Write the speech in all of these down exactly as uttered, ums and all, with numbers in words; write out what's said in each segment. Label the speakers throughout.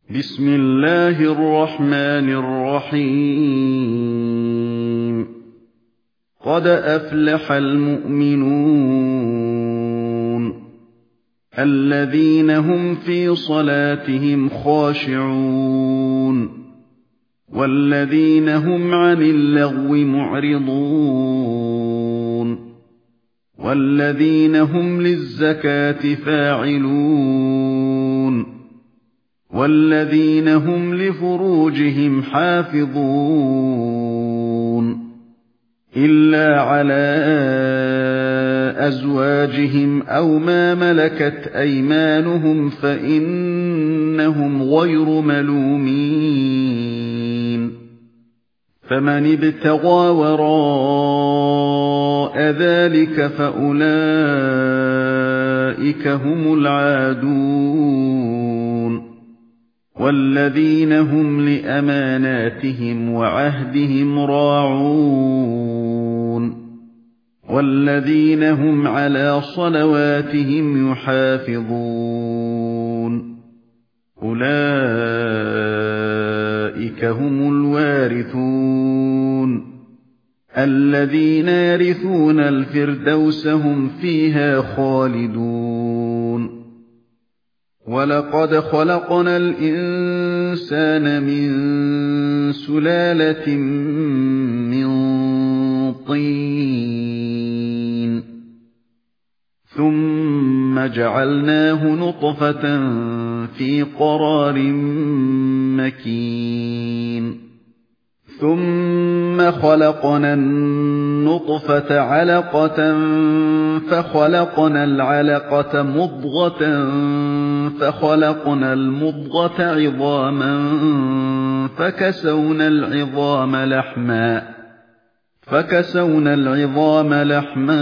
Speaker 1: بسم الله الرحمن الرحيم قد أفلح المؤمنون الذين هم في صلاتهم خاشعون والذين هم عن اللغو معرضون والذين هم للزكاة فاعلون والذين هم لفروجهم حافظون إلا على أزواجهم أو ما ملكت أيمانهم فإنهم غير ملومين فمن ابتغى وراء ذلك فأولئك هم العادون والذين هم لأماناتهم وعهدهم راعون والذين هم على صلواتهم يحافظون أولئك هم الوارثون الذين يرثون الفردوس هم فيها خالدون ولقد خلقنا الإنسان من سلالة من طين ثم جعلناه نطفة في قرار مكين ثم خلقنا النطفة علقة فخلقنا العلقة مضغة فخلقنا المضغة عظاما فكسونا العظام لحما فكسونا العظام لحما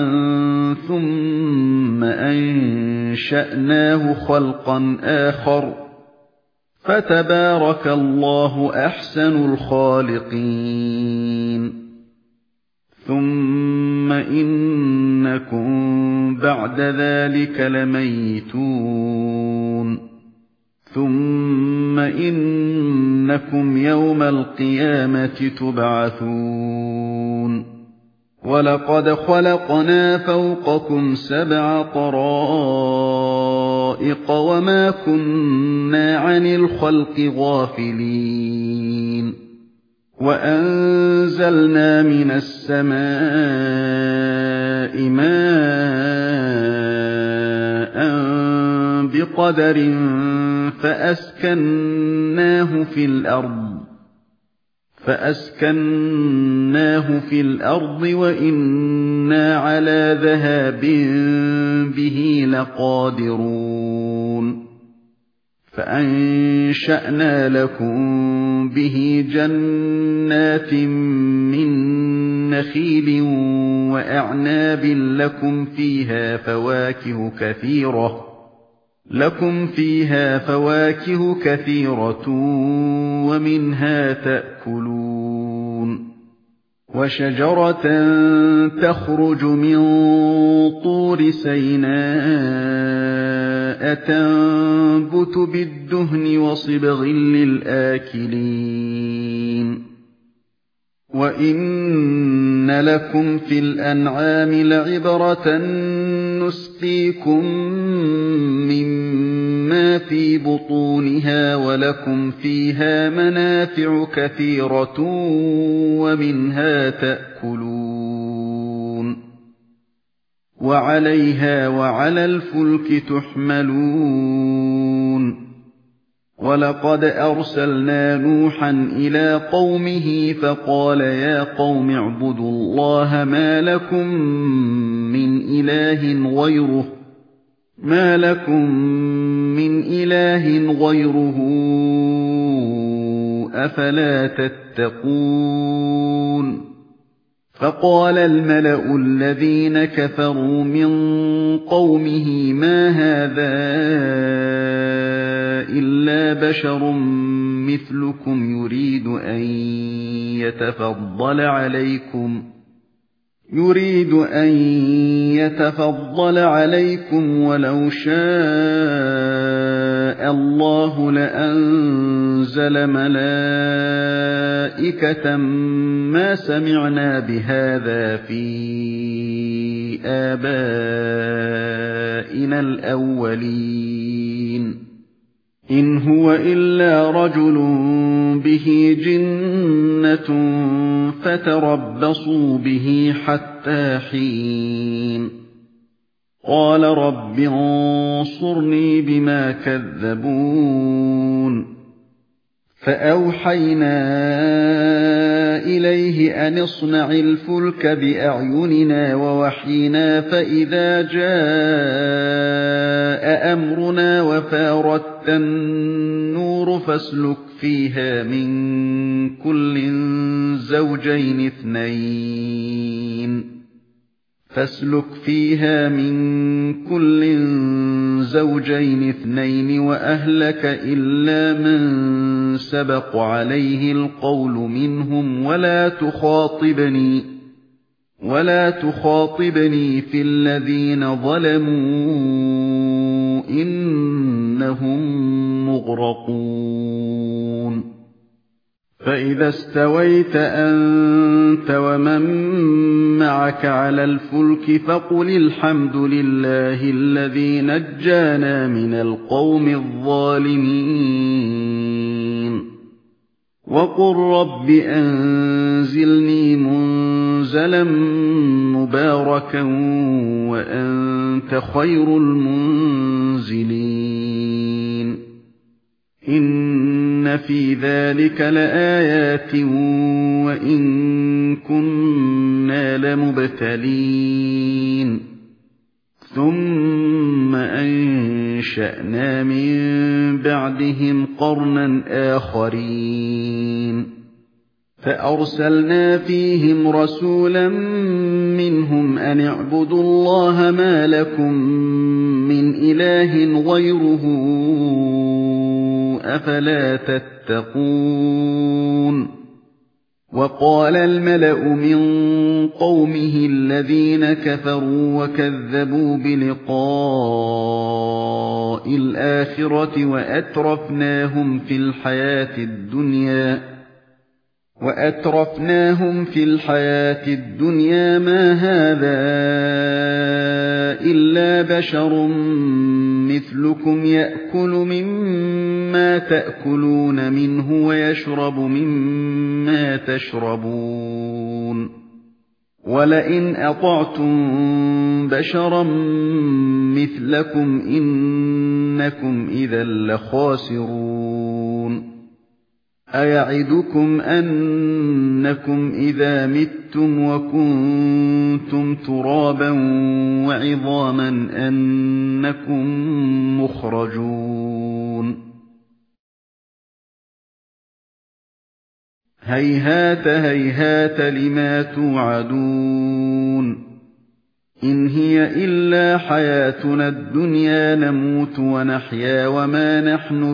Speaker 1: ثم أنشأناه خلقا آخر فتبارك الله أحسن الخالقين ثم إنكم بعد ذلك لميتون ثم إنكم يوم القيامة تبعثون ولقد خلقنا فوقكم سبع طرائق وما كنا عن الخلق غافلين وأنزلنا من السماء ماء بقدر فأسكناه في الأرض فأسكناه في الأرض وإنا على ذهاب به لقادرون فأنشأنا لكم به جنات من نخيل وأعناب لكم فيها فواكه كثيرة لكم فيها فواكه كثيرة ومنها تأكلون وشجرة تخرج من طور سيناء تنبت بالدهن وصبغ للآكلين وإن لكم في الأنعام لعبرة نسقيكم مما في بطونها ولكم فيها منافع كثيرة ومنها تأكلون وعليها وعلى الفلك تحملون ولقد أرسلنا نوحا إلى قومه فقال يا قوم اعبدوا الله ما لكم من إله غيره ما لكم من إله غيره أفلا تتقون فقال الملأ الذين كفروا من قومه ما هذا إلا بشر مثلكم يريد أن يتفضل عليكم يريد أن يتفضل عليكم ولو شاء الله لأنزل أنزل ملائكة ما سمعنا بهذا في آبائنا الأولين إن هو إلا رجل به جنة فتربصوا به حتى حين قال رب انصرني بما كذبون فأوحينا إليه أن اصنع الفلك بأعيننا ووحينا فإذا جاء أمرنا وفارت النور فاسلك فيها من كل زوجين اثنين فاسلك فيها من كل زوجين اثنين وأهلك إلا من سبق عليه القول منهم ولا تخاطبني ولا تخاطبني في الذين ظلموا إنهم مغرقون فإذا استويت أنت ومن معك على الفلك فقل الحمد لله الذي نجانا من القوم الظالمين وقل رب أنزلني منزلا مباركا وأنت خير المنزلين إن في ذلك لآيات وإن كنا لمبتلين ثم أنشأنا من بعدهم قرنا آخرين فأرسلنا فيهم رسولا منهم أن اعبدوا الله ما لكم من إله غيره أفلا تتقون وقال الملأ من قومه الذين كفروا وكذبوا بلقاء الآخرة وأترفناهم في الحياة الدنيا وأترفناهم في الحياة الدنيا ما هذا إلا بشر مثلكم يأكل مما تأكلون منه ويشرب مما تشربون ولئن أطعتم بشرا مثلكم إنكم إذا لخاسرون أيعدكم أنكم إذا متم وكنتم ترابا وعظاما أنكم مخرجون هيهات هيهات لما توعدون إن هي إلا حياتنا الدنيا نموت ونحيا وما نحن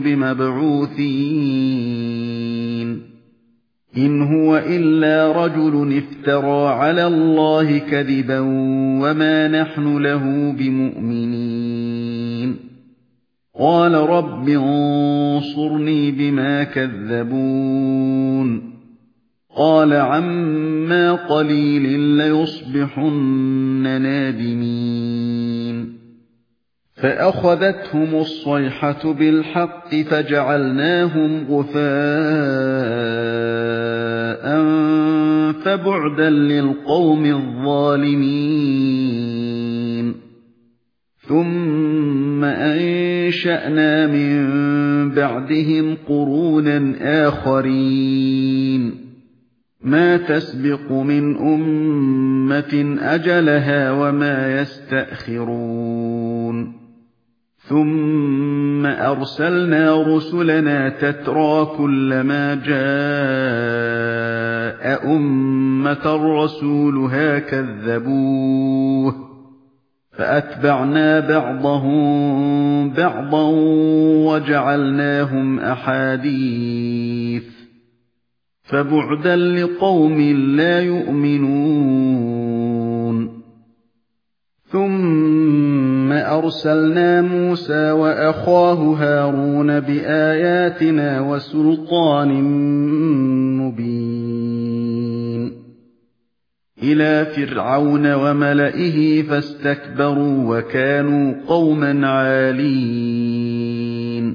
Speaker 1: بمبعوثين إن هو إلا رجل افترى على الله كذبا وما نحن له بمؤمنين قال رب انصرني بما كذبون قال عما قليل ليصبحن نادمين فأخذتهم الصيحة بالحق فجعلناهم غثاء فبعدا للقوم الظالمين ثم أنشأنا من بعدهم قرونا آخرين ما تسبق من أمة أجلها وما يستأخرون ثم أرسلنا رسلنا تترى كلما جاء أمة رسولها كذبوه فأتبعنا بعضهم بعضا وجعلناهم أحاديث فبعدا لقوم لا يؤمنون ثم أَرْسَلْنَا مُوسَىٰ وَأَخَاهُ هَارُونَ بِآيَاتِنَا وَسُلْطَانٍ مُّبِينٍ إِلَىٰ فِرْعَوْنَ وَمَلَئِهِ فَاسْتَكْبَرُوا وَكَانُوا قَوْمًا عَالِينَ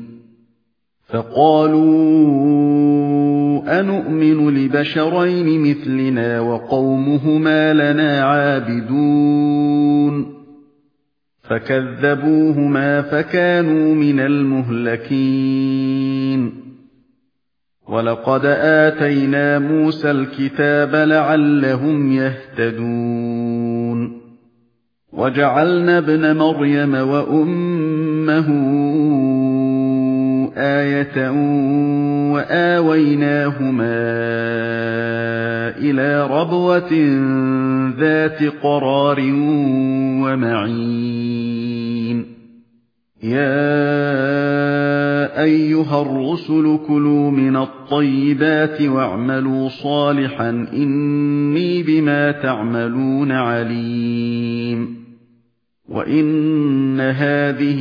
Speaker 1: فَقَالُوا أَنُؤْمِنُ لِبَشَرَيْنِ مِثْلِنَا وَقَوْمُهُمَا لَنَا عَابِدُونَ فَكَذَّبُوهُمَا فَكَانُوا مِنَ الْمُهْلَكِينَ وَلَقَدْ آتَيْنَا مُوسَى الْكِتَابَ لَعَلَّهُمْ يَهْتَدُونَ وَجَعَلْنَا ابْنَ مَرْيَمَ وَأُمَّهُ آيَةً وَآوَيْنَاهُمَا إِلَىٰ رَبْوَةٍ ذَاتِ قَرَارٍ وَمَعِينٍ يَا أَيُّهَا الرُّسُلُ كُلُوا مِنَ الطَّيِّبَاتِ وَاعْمَلُوا صَالِحًا إِنِّي بِمَا تَعْمَلُونَ عَلِيمٌ وَإِنَّ هَٰذِهِ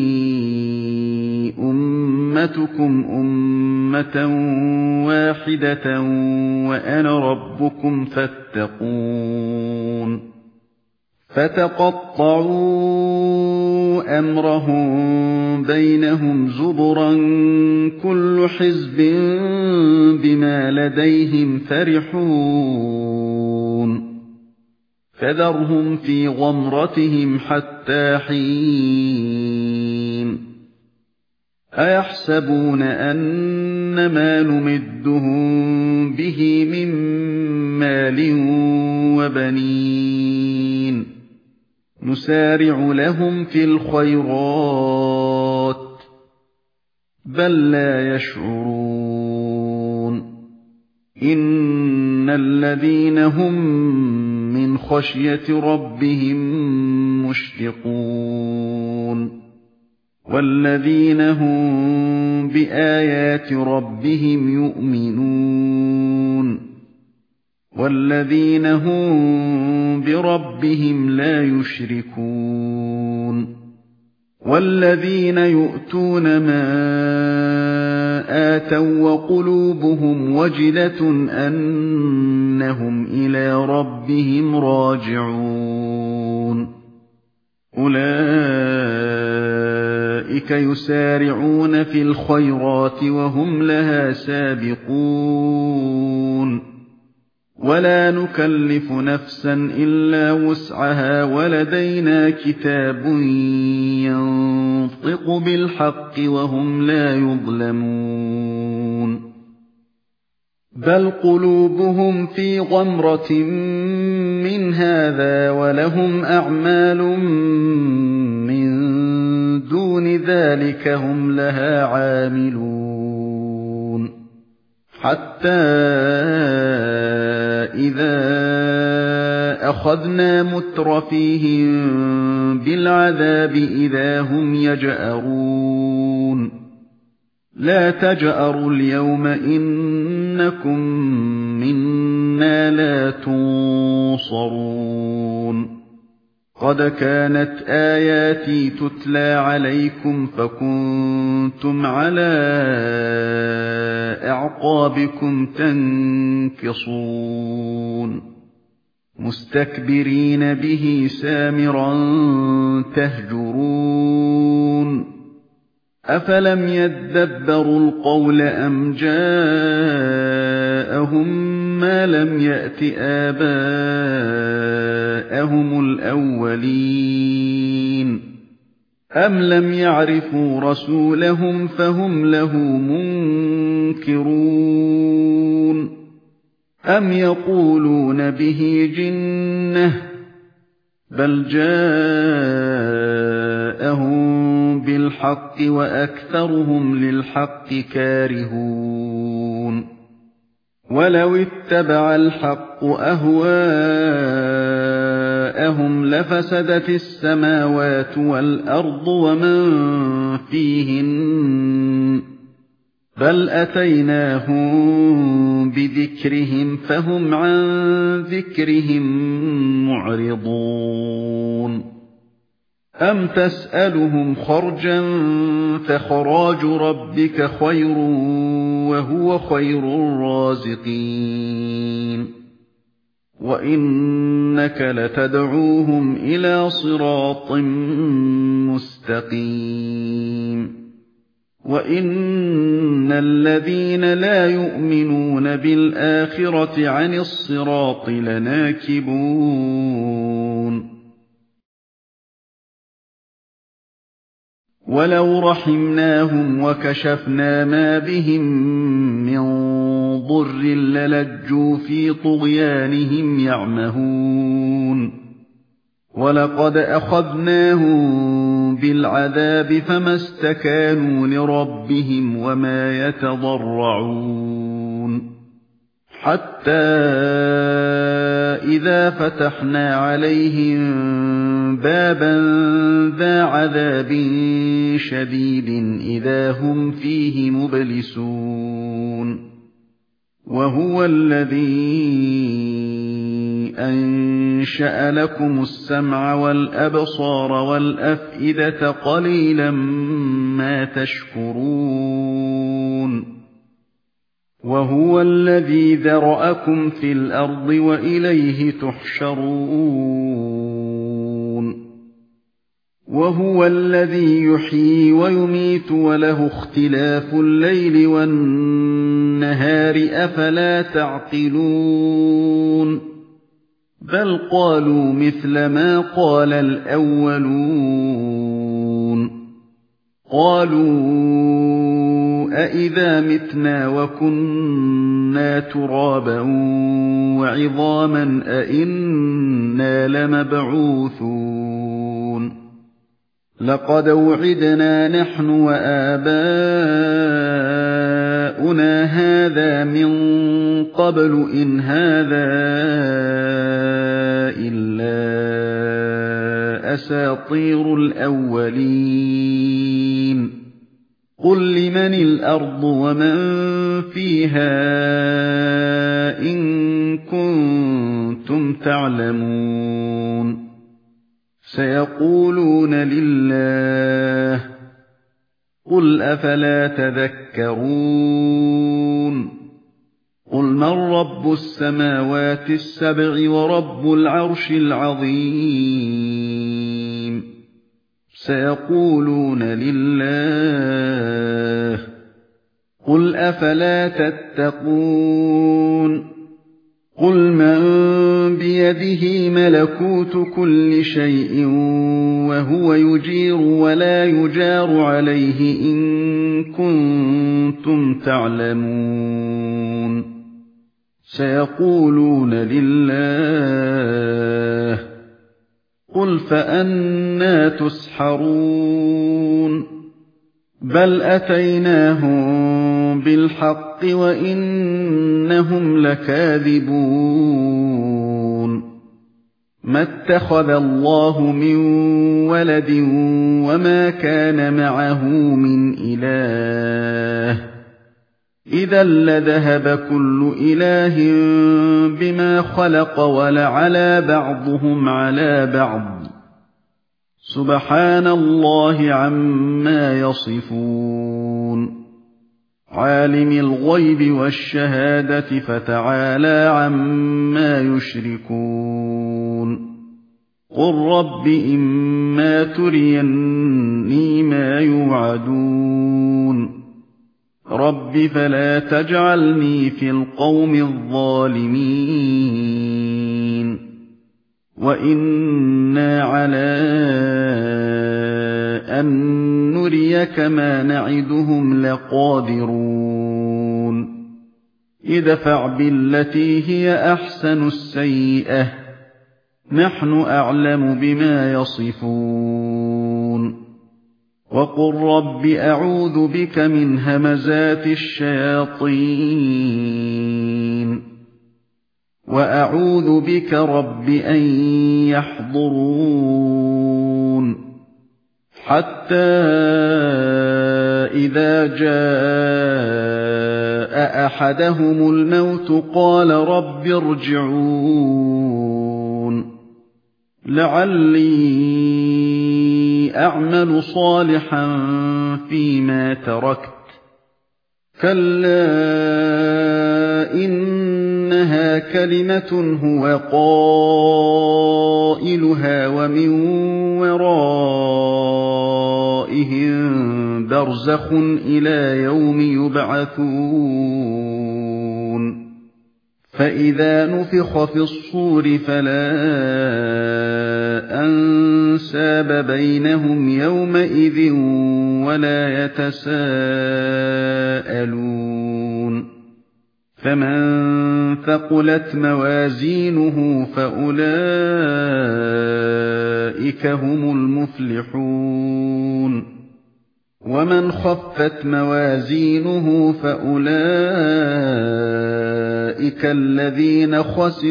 Speaker 1: أُمَّتُكُمْ أُمَّةً وَاحِدَةً وَأَنَا رَبُّكُمْ فَاتَّقُونِ فَتَقَطَّعُوا أَمْرَهُم بَيْنَهُمْ زُبُرًا كُلُّ حِزْبٍ بِمَا لَدَيْهِمْ فَرِحُونَ فَذَرْهُمْ فِي غَمْرَتِهِمْ حَتَّىٰ حِينٍ أَيَحْسَبُونَ أَنَّمَا نُمِدُّهُم بِهِ مِن مَّالٍ وَبَنِينَ نُسَارِعُ لَهُمْ فِي الْخَيْرَاتِ بَل لَّا يَشْعُرُونَ إِنَّ الَّذِينَ هُم مِّنْ خَشْيَةِ رَبِّهِم مُّشْفِقُونَ وَالَّذِينَ هُم بِآيَاتِ رَبِّهِمْ يُؤْمِنُونَ وَالَّذِينَ هُم بِرَبِّهِمْ لَا يُشْرِكُونَ وَالَّذِينَ يُؤْتُونَ مَا آتَوا وَقُلُوبُهُمْ وَجِلَةٌ أَنَّهُمْ إِلَىٰ رَبِّهِمْ رَاجِعُونَ أُولَٰئِكَ يُسَارِعُونَ فِي الْخَيْرَاتِ وَهُمْ لَهَا سَابِقُونَ وَلَا نُكَلِّفُ نَفْسًا إِلَّا وُسْعَهَا وَلَدَيْنَا كِتَابٌ يَنطِقُ بِالْحَقِّ وَهُمْ لَا يُظْلَمُونَ بَلْ قُلُوبُهُمْ فِي غَمْرَةٍ مِّنْ هَٰذَا وَلَهُمْ أَعْمَالٌ مِّن دُونِ ذَٰلِكَ هُمْ لَهَا عَامِلُونَ حَتَّىٰ إِذَا أَخَذْنَا مُتْرَفِيهِم بِالْعَذَابِ إِذَا هُمْ يَجْأَرُونَ لَا تَجْأَرُوا الْيَوْمَ إِنَّكُم مِّنَّا لَا تُنصَرُونَ قَدْ كَانَتْ آيَاتِي تُتْلَىٰ عَلَيْكُمْ فَكُنتُمْ عَلَىٰ أَعْقَابِكُمْ تَنكِصُونَ مُسْتَكْبِرِينَ بِهِ سَامِرًا تَهْجُرُونَ أَفَلَمْ يَدَّبَّرُوا الْقَوْلَ أَمْ جَاءَهُم مَّا لَمْ يَأْتِ آبَاءَهُمُ الْأَوَّلِينَ أَمْ لَمْ يَعْرِفُوا رَسُولَهُمْ فَهُمْ لَهُ مُنكِرُونَ أَمْ يَقُولُونَ بِهِ جِنَّةٌ بَلْ جَاءَهُم بِالْحَقِّ وَأَكْثَرُهُمْ لِلْحَقِّ كَارِهُونَ وَلَوِ اتَّبَعَ الْحَقُّ أَهْوَاءَهُمْ لَفَسَدَتِ السَّمَاوَاتُ وَالْأَرْضُ وَمَن فِيهِنَّ بَلْ أَتَيْنَاهُم بِذِكْرِهِمْ فَهُمْ عَن ذِكْرِهِم مُّعْرِضُونَ أَمْ تَسْأَلُهُمْ خَرْجًا فَخَرَاجُ رَبِّكَ خَيْرٌ وَهُوَ خَيْرُ الرَّازِقِينَ وَإِنَّكَ لَتَدْعُوهُمْ إِلَى صِرَاطٍ مُّسْتَقِيمٍ وَإِنَّ الَّذِينَ لَا يُؤْمِنُونَ بِالْآخِرَةِ عَنِ الصِّرَاطِ لَنَاكِبُونَ وَلَوْ رَحِمْنَاهُمْ وَكَشَفْنَا مَا بِهِم مِّن ضُرٍّ لَّلَجُّوا فِي طُغْيَانِهِمْ يَعْمَهُونَ وَلَقَدْ أَخَذْنَاهُم بِالْعَذَابِ فَمَا اسْتَكَانُوا لِرَبِّهِمْ وَمَا يَتَضَرَّعُونَ حَتَّىٰ إِذَا فَتَحْنَا عَلَيْهِم بَابًا ذَا عَذَابٍ شَدِيدٍ إِذَا هُمْ فِيهِ مُبْلِسُونَ وَهُوَ الَّذِي أَنشَأَ لَكُمُ السَّمْعَ وَالْأَبْصَارَ وَالْأَفْئِدَةَ قَلِيلًا مَا تَشْكُرُونَ وَهُوَ الَّذِي ذَرَأَكُمْ فِي الْأَرْضِ وَإِلَيْهِ تُحْشَرُونَ وَهُوَ الَّذِي يُحْيِي وَيُمِيتُ وَلَهُ اخْتِلَافُ اللَّيْلِ وَالنَّهَارِ ۚ أَفَلَا تَعْقِلُونَ بَلْ قَالُوا مِثْلَ مَا قَالَ الْأَوَّلُونَ قَالُوا أَإِذَا مِتْنَا وَكُنَّا تُرَابًا وَعِظَامًا أَإِنَّا لَمَبْعُوثُونَ لَقَدْ وُعِدْنَا نَحْنُ وَآبَاؤُنَا هَٰذَا مِن قَبْلُ إِنْ هَٰذَا إِلَّا أَسَاطِيرُ الْأَوَّلِينَ قُل لِّمَنِ الْأَرْضُ وَمَن فِيهَا إِن كُنتُمْ تَعْلَمُونَ سَيَقُولُونَ لِلَّهِ قُلْ أَفَلَا تَذَكَّرُونَ قُلْ مَن رَّبُّ السَّمَاوَاتِ السَّبْعِ وَرَبُّ الْعَرْشِ الْعَظِيمِ سَيَقُولُونَ لِلَّهِ قُلْ أَفَلَا تَتَّقُونَ قُلْ مَن بِيَدِهِ مَلَكُوتُ كُلِّ شَيْءٍ وَهُوَ يُجِيرُ وَلَا يُجَارُ عَلَيْهِ إِن كُنتُمْ تَعْلَمُونَ سَيَقُولُونَ لِلَّهِ قُلْ فَأَنَّىٰ تُسْحَرُونَ بَلْ أَتَيْنَاهُم بِالْحَقِّ وَإِنَّهُمْ لَكَاذِبُونَ مَا اتَّخَذَ اللَّهُ مِن وَلَدٍ وَمَا كَانَ مَعَهُ مِنْ إِلَٰهٍ إِذًا لَّذَهَبَ كُلُّ إِلَٰهٍ بِمَا خَلَقَ وَلَعَلَا بَعْضُهُمْ عَلَىٰ بَعْضٍ سُبْحَانَ اللَّهِ عَمَّا يَصِفُونَ عَالِمِ الْغَيْبِ وَالشَّهَادَةِ فَتَعَالَىٰ عَمَّا يُشْرِكُونَ قُل رَّبِّ إِمَّا تُرِيَنِّي مَا يُوعَدُونَ رَبِّ فَلَا تَجْعَلْنِي فِي الْقَوْمِ الظَّالِمِينَ وَإِنَّا عَلَىٰ أَن نُّرِيَكَ مَا نَعِدُهُمْ لَقَادِرُونَ ادْفَعْ بِالَّتِي هِيَ أَحْسَنُ السَّيِّئَةَ نَحْنُ أَعْلَمُ بِمَا يَصِفُونَ وَقُل رَّبِّ أَعُوذُ بِكَ مِنْ هَمَزَاتِ الشَّيَاطِينِ وَأَعُوذُ بِكَ رَبِّ أَن يَحْضُرُونِ حَتَّىٰ إِذَا جَاءَ أَحَدَهُمُ الْمَوْتُ قَالَ رَبِّ ارْجِعُونِ لعلي أعمل صالحا فيما تركت كلا إنها كلمة هو قائلها ومن ورائهم برزخ إلى يوم يبعثون فإذا نفخ في الصور فلا أنساب بينهم يومئذ ولا يتساءلون فمن ثقلت موازينه فأولئك هم المفلحون ومن خفت موازينه فأولئك الذين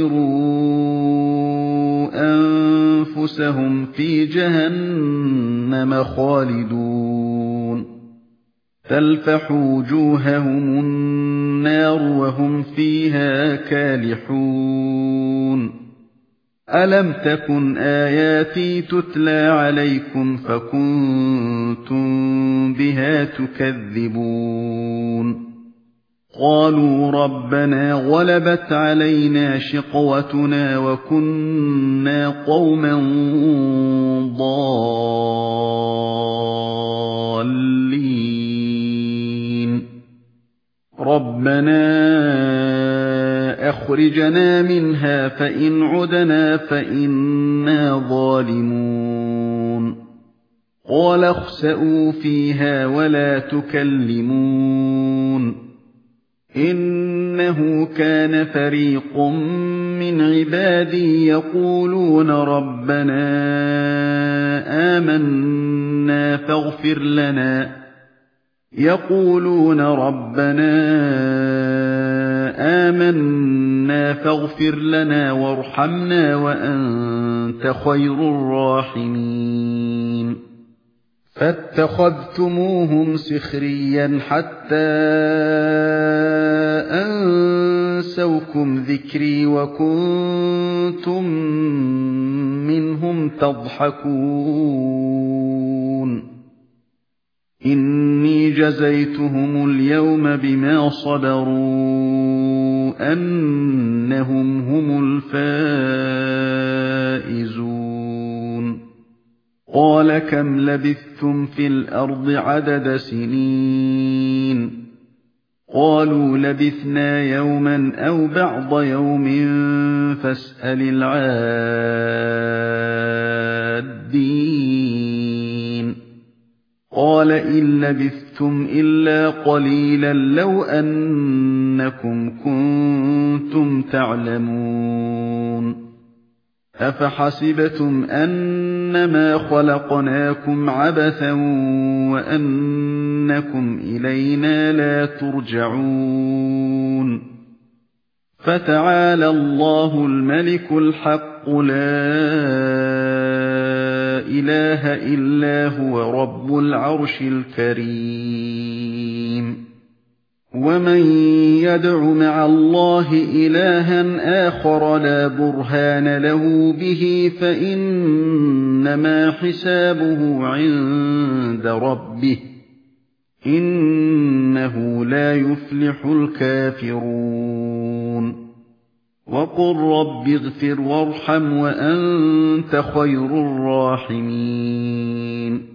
Speaker 1: خسروا أنفسهم في جهنم خالدون تلفح وجوههم النار وهم فيها كالحون ألم تكن آياتي تتلى عليكم فكنتم بها تكذبون قالوا ربنا غلبت علينا شقوتنا وكنا قوما ضالين ربنا أخرجنا منها فإن عدنا فإنا ظالمون قال اخسئوا فيها ولا تكلمون إنه كان فريق من عبادي يقولون ربنا آمنا فاغفر لنا يقولون ربنا آمنا فاغفر لنا وارحمنا وأنت خير الراحمين فاتخذتموهم سخريا حتى أنسوكم ذكري وكنتم منهم تضحكون إني جزيتهم اليوم بما صبروا أنهم هم الفائزون قال كم لبثتم في الأرض عدد سنين قالوا لبثنا يوما أو بعض يوم فاسأل العادين قال إن لبثتم إلا قليلا لو أنكم كنتم تعلمون أفحسبتم أنما خلقناكم عبثا وأنكم إلينا لا ترجعون فتعالى الله الملك الحق لا إله إلا هو رب العرش الكريم ومن يدع مع الله إلها آخر لا برهان له به فإنما حسابه عند ربه إنه لا يفلح الكافرون وقل رب اغفر وارحم وأنت خير الراحمين